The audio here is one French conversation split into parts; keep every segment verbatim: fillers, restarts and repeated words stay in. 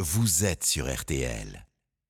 vous êtes sur R T L.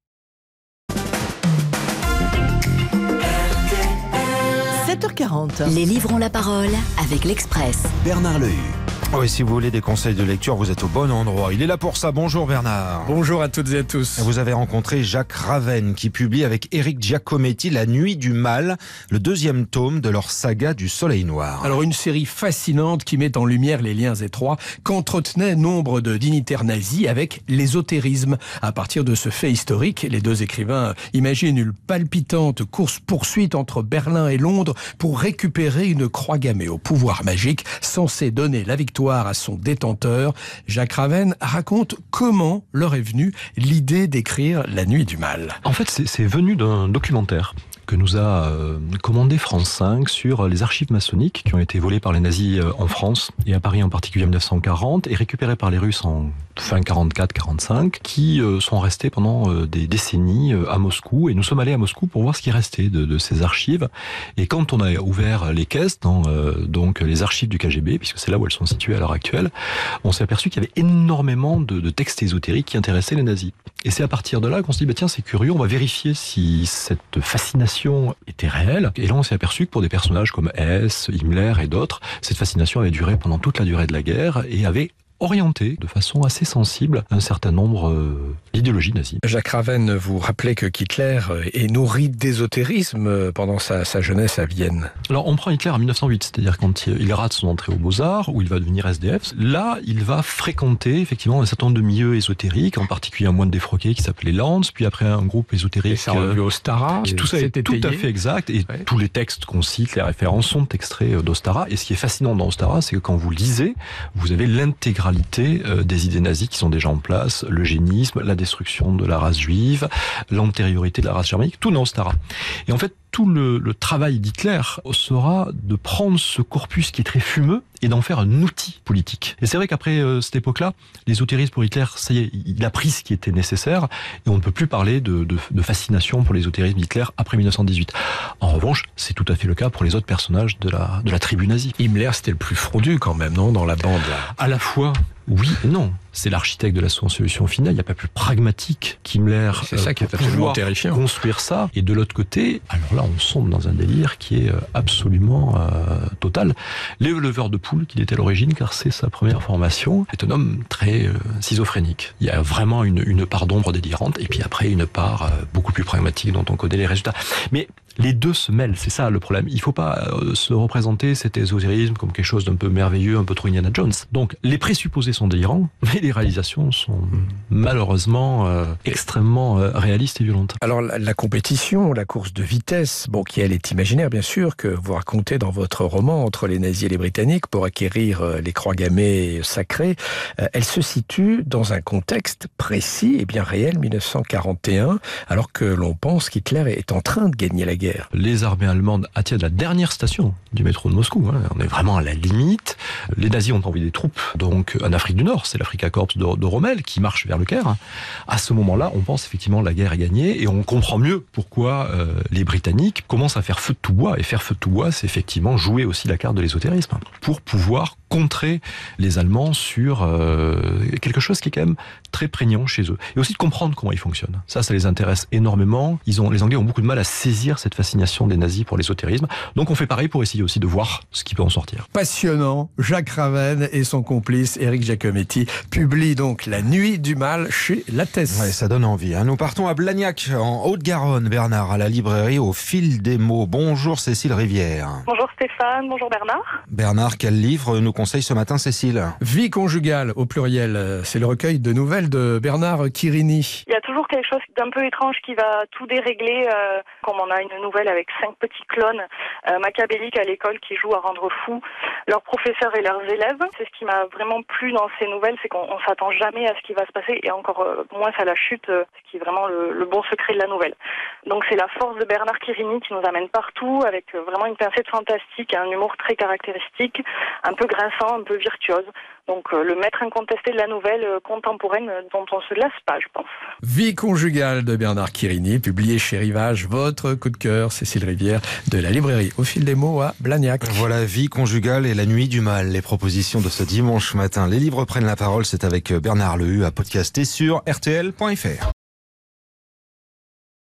sept heures quarante. Les livres ont la parole avec l'Express. Bernard Lehu. Oui, si vous voulez des conseils de lecture, vous êtes au bon endroit. Il est là pour ça. Bonjour Bernard. Bonjour à toutes et à tous. Vous avez rencontré Jacques Ravenne qui publie avec Éric Giacometti La Nuit du Mal, le deuxième tome de leur saga du Soleil Noir. Alors une série fascinante qui met en lumière les liens étroits qu'entretenaient nombre de dignitaires nazis avec l'ésotérisme. À partir de ce fait historique, les deux écrivains imaginent une palpitante course-poursuite entre Berlin et Londres pour récupérer une croix gammée au pouvoir magique censée donner la victoire à son détenteur. Jacques Ravenne raconte comment leur est venue l'idée d'écrire La Nuit du Mal. En fait, c'est, c'est venu d'un documentaire que nous a euh, commandé France cinq sur les archives maçonniques qui ont été volées par les nazis euh, en France et à Paris en particulier en dix-neuf cent quarante et récupérées par les Russes en fin quarante-quatre quarante-cinq qui euh, sont restés pendant euh, des décennies euh, à Moscou, et nous sommes allés à Moscou pour voir ce qui restait de, de ces archives. Et quand on a ouvert les caisses dans euh, donc les archives du K G B, puisque c'est là où elles sont situées à l'heure actuelle, on s'est aperçu qu'il y avait énormément de, de textes ésotériques qui intéressaient les nazis. Et c'est à partir de là qu'on se dit bah tiens, c'est curieux, on va vérifier si cette fascination était réelle. Et là on s'est aperçu que pour des personnages comme Hess, Himmler et d'autres, cette fascination avait duré pendant toute la durée de la guerre et avait orienté de façon assez sensible un certain nombre euh, d'idéologies nazies. Jacques Ravenne, vous rappelez que Hitler est nourri d'ésotérisme pendant sa, sa jeunesse à Vienne. Alors on prend Hitler en dix-neuf cent huit, c'est-à-dire quand il rate son entrée aux Beaux-Arts, où il va devenir S D F. Là, il va fréquenter effectivement un certain nombre de milieux ésotériques, en particulier un moine défroqué qui s'appelait Lanz, puis après un groupe ésotérique. Et ça revient au Ostara. Tout ça est tout à fait exact, et ouais. Tous les textes qu'on cite, les références sont extraits d'Ostara. Et ce qui est fascinant dans Ostara, c'est que quand vous lisez, vous avez l'intégralité des idées nazies qui sont déjà en place, l'eugénisme, la destruction de la race juive, l'antériorité de la race germanique, tout dans Ostara. Et en fait, tout le, le travail d'Hitler sera de prendre ce corpus qui est très fumeux et d'en faire un outil politique. Et c'est vrai qu'après euh, cette époque-là, l'ésotérisme pour Hitler, ça y est, il a pris ce qui était nécessaire, et on ne peut plus parler de, de, de fascination pour l'ésotérisme d'Hitler après dix-neuf cent dix-huit. En revanche, c'est tout à fait le cas pour les autres personnages de la, de la tribu nazie. Himmler, c'était le plus frondu quand même, non, dans la bande là. À la fois, oui et non. C'est l'architecte de la solution finale. Il n'y a pas plus pragmatique qu'Himmler. C'est ça euh, qui est absolument terrifiant. Construire ça. Et de l'autre côté, alors là, on sombre dans un délire qui est absolument euh, total. L'éleveur de poules qu'il était à l'origine, car c'est sa première formation, est un homme très euh, schizophrénique. Il y a vraiment une, une part d'ombre délirante, et puis après une part euh, beaucoup plus pragmatique dont on connaît les résultats. Mais les deux se mêlent, c'est ça le problème. Il ne faut pas euh, se représenter cet ésotérisme comme quelque chose d'un peu merveilleux, un peu trop Indiana Jones. Donc les présupposés sont délirants, mais les réalisations sont malheureusement euh, extrêmement euh, réalistes et violentes. Alors la, la compétition, la course de vitesse, bon, qui elle est imaginaire bien sûr, que vous racontez dans votre roman entre les nazis et les Britanniques pour acquérir euh, les croix gammées sacrées, euh, elle se situe dans un contexte précis et bien réel, dix-neuf cent quarante et un, alors que l'on pense qu'Hitler est en train de gagner la guerre. Les armées allemandes attirent la dernière station du métro de Moscou. Hein. On est vraiment à la limite. Les nazis ont envoyé des troupes donc en Afrique du Nord, c'est l'Afrika Korps de, de Rommel qui marche vers le Caire. À ce moment-là, on pense effectivement que la guerre est gagnée, et on comprend mieux pourquoi euh, les Britanniques commencent à faire feu de tout bois. Et faire feu de tout bois, c'est effectivement jouer aussi la carte de l'ésotérisme pour pouvoir contrer les Allemands sur euh, quelque chose qui est quand même très prégnant chez eux. Et aussi de comprendre comment ils fonctionnent. Ça, ça les intéresse énormément. Ils ont, les Anglais ont beaucoup de mal à saisir cette fascination des nazis pour l'ésotérisme. Donc on fait pareil pour essayer aussi de voir ce qui peut en sortir. Passionnant. Jacques Ravenne et son complice Éric Giacometti publient donc La Nuit du Mal chez Lattès. Ouais, ça donne envie. Hein. Nous partons à Blagnac, en Haute-Garonne, Bernard, à la librairie Au Fil des mots. Bonjour Cécile Rivière. Bonjour Stéphane, bonjour Bernard. Bernard, quel livre nous conseille ce matin Cécile ? Vie conjugale au pluriel, c'est le recueil de nouvelles de Bernard Quirini. Il y a toujours quelque chose d'un peu étrange qui va tout dérégler, euh, comme on a une nouvelle avec cinq petits clones euh, machiavéliques à l'école qui jouent à rendre fous leurs professeurs et leurs élèves. C'est ce qui m'a vraiment plu dans ces nouvelles, c'est qu'on ne s'attend jamais à ce qui va se passer, et encore euh, moins à la chute, euh, ce qui est vraiment le, le bon secret de la nouvelle. Donc c'est la force de Bernard Quirini qui nous amène partout, avec euh, vraiment une pincée de fantastique, un humour très caractéristique, un peu grinçant, un peu virtuose. Donc euh, le maître incontesté de la nouvelle euh, contemporaine euh, dont on se lasse pas, je pense. Vie conjugale de Bernard Quirini, publié chez Rivage. Votre coup de cœur, Cécile Rivière, de la librairie Au fil des mots à Blagnac. Voilà, Vie conjugale et la nuit du mal, les propositions de ce dimanche matin. Les livres prennent la parole, c'est avec Bernard Lehu à podcaster sur R T L point F R.